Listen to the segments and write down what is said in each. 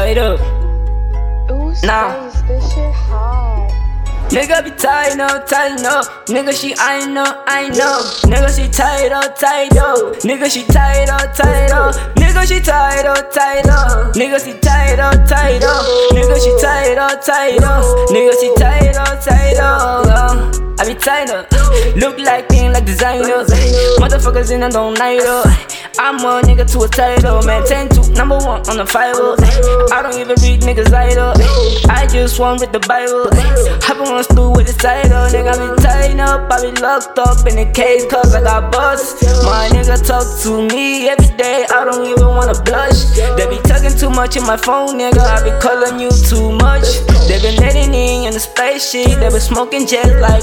tied up. Ooh, Nah. Space, this shit hard. Nigga be tied up, tied up. Nigga she I know. Nigga she tied up. Nigga she tied up. Nigga she tied up. Nigga she tied up. Nigga she tied up. Nigga she tied up. I be tied up. Look like thing like designer. Motherfuckers in and don't night up. I'm a nigga to a title, man. 10 to number 1 on the Bible. I don't even read niggas idle. I just want with the Bible. Hop on stool with the title. Nigga, I be tied up. I be locked up in a cage cause I got bust. My nigga talk to me every day. I don't even wanna blush. They be talking too much in my phone, nigga. I be calling you too much. They been letting in the spaceship. They been smoking jet like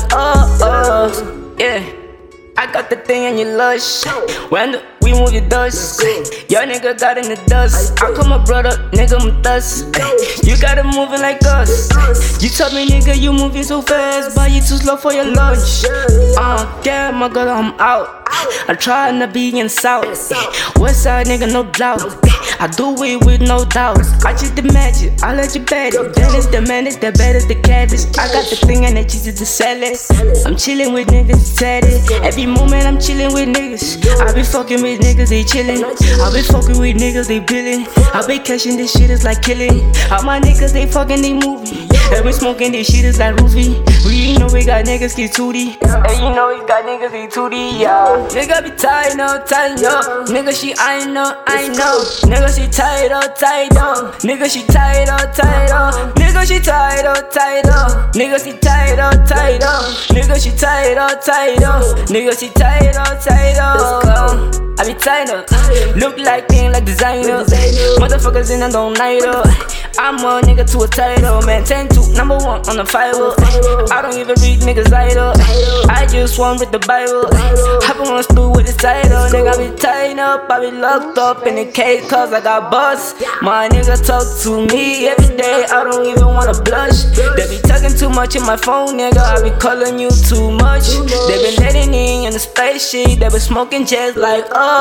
yeah. I got the thing and you lush. When we move your dust, your nigga got in the dust. I call my brother, nigga, I'm thus. You got it moving like us. You told me, nigga, you moving so fast, but you too slow for your lunch. Damn, my girl, I'm out. I try not be in south. West side, nigga, no doubt. I do it with no doubt. I just the magic, I let you bet it. Then it's the man, it's the bed, it's the cabbage. I got the thing and the cheese is the salad. I'm chillin' with niggas, tatted. Every moment I'm chillin' with niggas. I be fucking with niggas, they chillin'. I be fucking with niggas, they billin'. I be catching this shit, it's like killing. All my niggas, they fucking, they moving. And we smoking this shit, it's like roofie. We know we got niggas, get tootie. And you know we got niggas, get tootie, yeah. Nigga be tied up. Nigga she I know. Nigga she tied up. Nigga she tied up. Nigga she tied up. Nigga she tied up. Nigga she tied up. Nigga she tied up. I be tied up. Look like thing like designer. Motherfuckers in and don't night up. I'm a nigga to a title, man. 10 to number 1 on the Bible. I don't even read niggas idle. I just want with the Bible. Hop on stool with the title. Nigga, I be tied up. I be locked up in a cage cause I got bust. My nigga talk to me every day. I don't even wanna blush. They be talking too much in my phone, nigga. I be calling you too much. They been letting in the spaceship. They been smoking jets like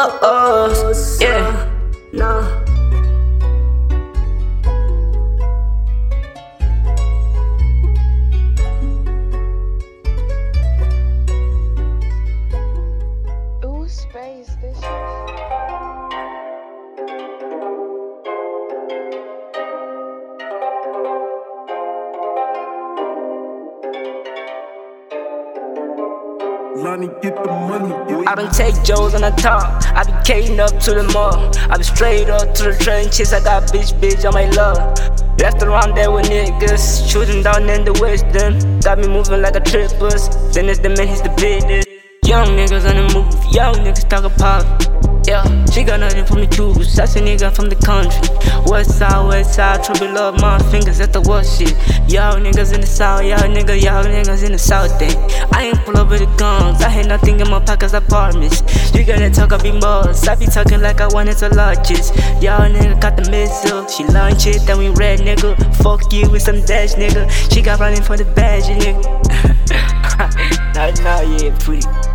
yeah. No. Ooh, Space, this shit Lonnie, get the money, boy. I done take Joes on the top. I be cating up to the mall. I be straight up to the trenches. I got bitch on my love. Left around there with niggas, shooting down in the western. Got me moving like a trippers. Then it's the man, he's the business. Young niggas on the move, young niggas talk pop. Yeah, she got nothing from the juice. That's a nigga from the country. West side, trouble love my fingers at the worst shit. Y'all niggas in the south, y'all niggas in the south thing. I ain't pull up with the guns, I had nothing in my pockets, I promise. You gotta talk, I be boss. I be talking like I wanted to largest. Y'all nigga got the missile, she launch it, then we red nigga. Fuck you with some dash nigga. She got running for the badge, nigga. Nah, yeah, pretty.